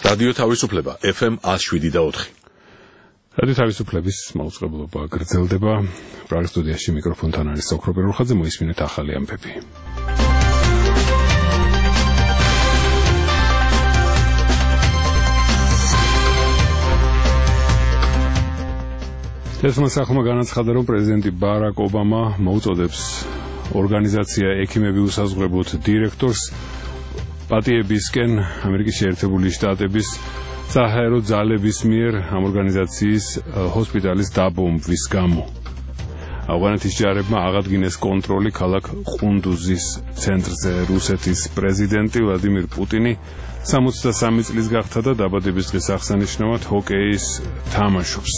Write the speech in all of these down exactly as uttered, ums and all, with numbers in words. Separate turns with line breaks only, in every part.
რადიო თავისუფლება F M one oh seven და four.
რადიო თავისუფლების მაუწყებლობა გრძელდება. პრაღის სტუდიაში მიკროფონთან არის ოქრო პერუხაძე, მოისმინეთ ახალი ამბები. თესმა სახმა განაცხადა, რომ პრეზიდენტი ბარაკ ობამა მოუწოდებს ორგანიზაცია ექიმები უსაზღვრებოდ დირექტორს პატიებისკენ ამერიკის შეერთებული შტატების საჰაერო ძალების მიერ ამ ორგანიზაციის ჰოსპიტალის დაბომბვის გამო. ავღანეთის ჯარებმა აღადგინეს კონტროლი ქალაქ ყუნდუზის ცენტრზე. რუსეთის პრეზიდენტი ვლადიმირ პუტინი სამოცდასამი წლის გახდა და დაბადების დღის აღსანიშნავად ჰოკეის თამაშობს.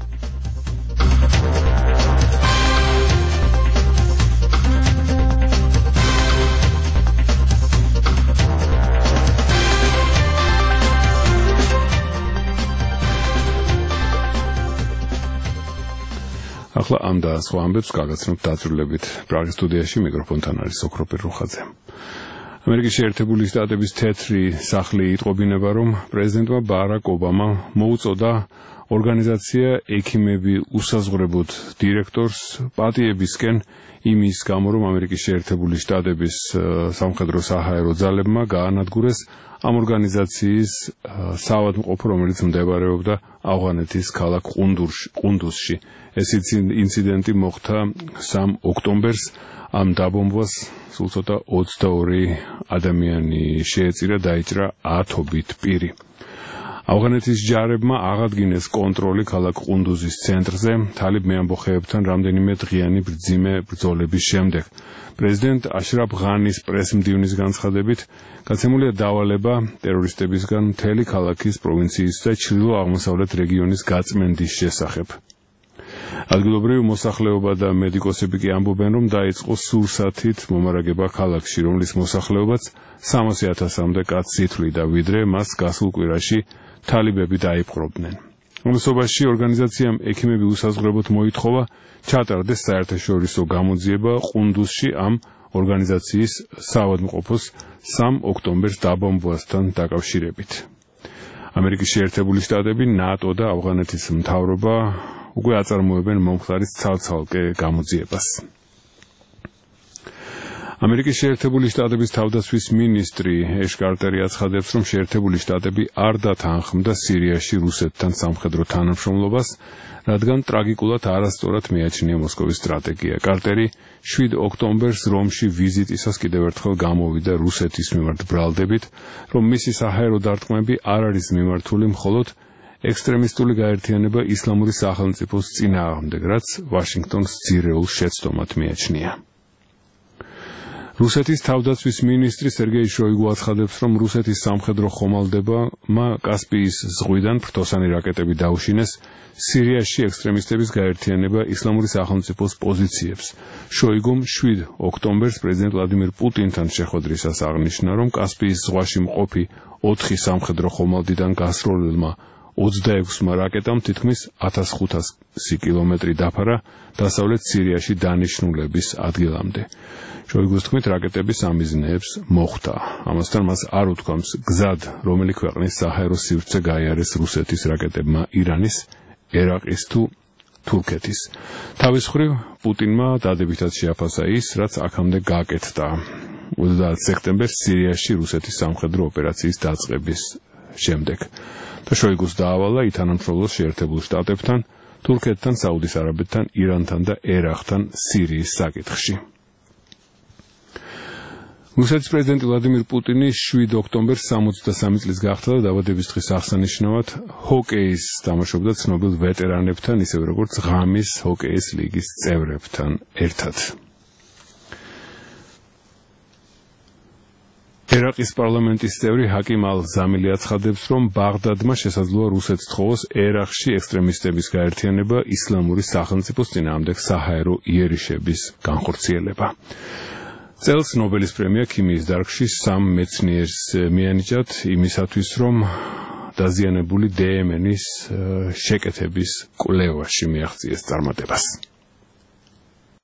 ახლა ამ და სხვა ამბებს გაგაცნობთ დაწვრილებით. პრაღის სტუდიაში მიკროფონთან არის ოქრო პერუხაძე. ამერიკის შეერთებული შტატების თეთრი სახლი იტყობინება, რომ პრეზიდენტმა ბარაკ ობამა მოუწოდა ორგანიზაცია ექიმები უსაზღვრებოდ დირექტორს პატიებისკენ იმის გამო, რომ ამერიკის შეერთებული შტატების სამხედრო საჰაერო ძალებმა გაანადგურეს ამ ორგანიზაციის საავადმყოფო, რომელიც მდებარეობდა ავღანეთის ქალაქ ყუნდუზში. ეს ინციდენტი მოხდა სამი ოქტომბერს. ამ დაბომბვას სულ ცოტა ოცდაორი ადამიანი შეეწირა, დაიჭრა ათობით პირი. ავღანეთის ჯარებმა აღადგინეს კონტროლი ქალაქ ყუნდუზის ცენტრზე თალიბ მეამბოხეებთან რამდენიმე დღიანი ბრძიმე ბრძოლების შემდეგ. პრეზიდენტ აშრაფ ღანის პრესმდივნის განცხადებით გაცემულია დავალება ტერორისტებისგან მთელი ქალაქის პროვინციის და ჩრდილო-აღმოსავლეთ რეგიონის გაწმენდის შესახებ. ადგილობრივი მოსახლეობა და მედიკოსები კი ამბობენ, რომ დაიწყო სურსათით მომარაგება ქალაქში, რომლის მოსახლეობაც სამასი ათასამდე კაცს ითვლიდა, ვიდრე მას გასულ კვირაში თალიბები დაიპყრობდნენ. ამასობაში ორგანიზაციამ ექიმები უსაზღვრებოდ მოითხოვა ჩატარდეს საერთაშორისო გამოძიება ყუნდუზში ამ ორგანიზაციის საავადმყოფოს სამი ოქტომბერს დაბომბვასთან დაკავშირებით. ამერიკის შეერთებული შტატები, ნატო და ავღანეთის მთავრობა უკვე აწარმოებენ მომხდარის ცალ-ცალკე გამოძიებას. ამერიკის შეერთებული შტატების თავდაცვის მინისტრი ეშ კარტერი აცხადებს, რომ შეერთებული შტატები არ დათანხმდა სირიაში რუსეთთან სამხედრო თანამშრომლობას, რადგან ტრაგიკულად არასწორად მიაჩნია მოსკოვის სტრატეგია. კარტერი შვიდ ოქტომბერს რომში ვიზიტისას კიდევ ერთხელ გამოვიდა რუსეთის მიმართ ბრალდებით, რომ მისი საჰაერო დარტყმები არ არის მიმართული მხოლოდ ექსტრემისტული გაერთიანება ისლამური სახელმწიფოს წინააღმდეგ, რაც ვაშინგტონს ძირეულ შეცდომად მიაჩნია. რუსეთის თავდაცვის მინისტრი სერგეი შოიგუ აცხადებს, რომ რუსეთის სამხედრო ხომალდებმა კასპიის ზღვიდან ფრთოსანი რაკეტები დაუშინეს სირიაში ექსტრემისტების გაერთიანება ისლამური სახელმწიფოს პოზიციებს. შოიგუმ შვიდ ოქტომბერს პრეზიდენტ ვლადიმირ პუტინთან შეხვედრისას აღნიშნა, რომ კასპიის ზღვაში მყოფი ოთხი სამხედრო ხომალდიდან გასროლილმა ოცდაექვსმა რაკეტამ თითქმის ათას ხუთასი კილომეტრი დაფარა დასავლეთ სირიაში დანიშნულების ადგილამდე. შოიგუს თქმით, რაკეტების ამიზნეებს მოხვდა. ამასთან მას არ უთქვამს გზად, რომელი ქვეყნის საჰაერო სივრცე გაიარეს რუსეთის რაკეტებმა ირანის, ერაყის თუ თურქეთის. თავის მხრივ პუტინმა დადებითად შეაფასა ის, რაც აქამდე გაკეთდა ოცდაათი სექტემბერს სირიაში რუსეთის სამხედრო ოპერაციის დაწყების შემდეგ. და შოიგუს დაავალა ითანამშრომლოს შეერთებულ შტატებთან, თურქეთთან, საუდის არაბეთთან, ირანთან და ერაყთან სირიის საკითხში. რუსეთის პრეზიდენტი ვლადიმირ პუტინი შვიდ ოქტომბერს სამოცდასამი წლის გახდა და დაბადების დღის აღსანიშნავად ჰოკეის თამაშობდა ცნობილ ვეტერანებთან, ისევე როგორც ღამის ჰოკეის ლიგის წევრებთან ერთად. ერაყის პარლამენტის წევრი ჰაკიმ ალ-ზამილი აცხადებს, რომ ბაღდადმა შესაძლოა რუსეთს თხოვოს ერაყში ექსტრემისტების გაერთიანება ისლამური სახელმწიფოს წინააღმდეგ საჰაერო იერიშების განხორციელება. წელს ნობელის პრემია ქიმიის დარგში სამ მეცნიერს მიანიჭათ იმისათვის, რომ დაზიანებული დე ენ ეის შეკეთების კვლევაში მიაღწიეს წარმატებას.